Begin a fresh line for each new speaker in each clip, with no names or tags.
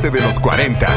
parte de los 40.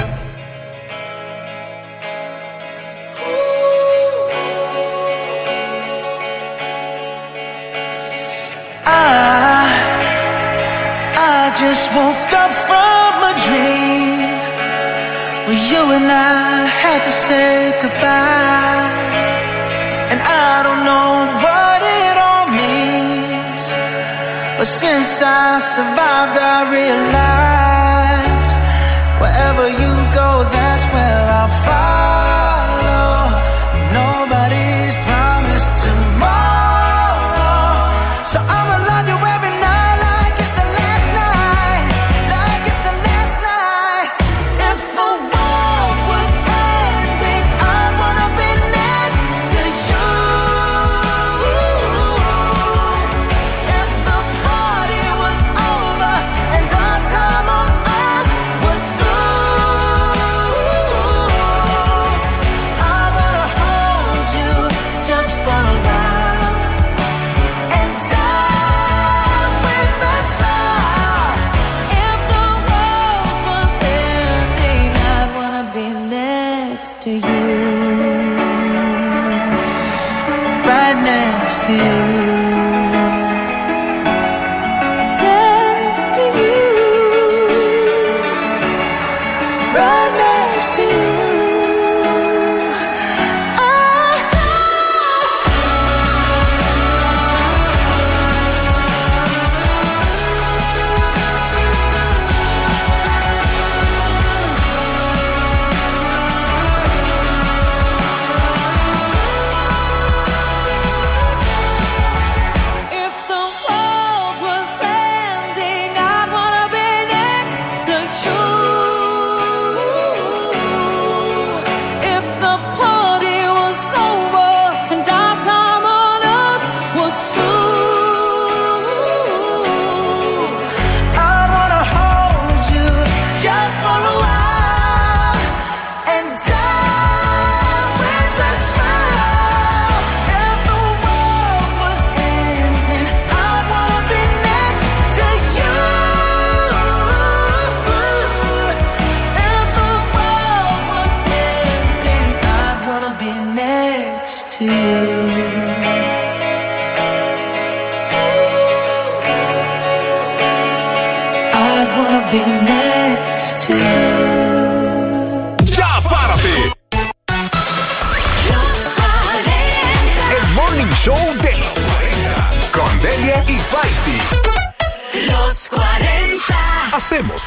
I just woke up from a dream where you and I had to say goodbye. And I don't know what it all means, but since I survived I realized wherever you go, that's where I'll follow. Nobody's promised tomorrow, so I'ma love you every night like it's the last night, like it's the last night. If the world was ending, I wanna be next to you. If the party was over and our time on earth was through, I wanna hold you just for a while and die with a smile. If the world was ending, I'd wanna be next to you, right next to you, next to you, right next to you. If the world was ending, I'd wanna be next to you. If the party was over and our time on earth was through, I'd wanna hold you just for a while and die with a smile. If the world was ending, I'd wanna be next to you. If the world was ending, I'd wanna be next to you. I'd wanna be next to you.
¡Ya párate! El Morning Show de los 40 con Delia y Spicy.
Los 40.
Hacemos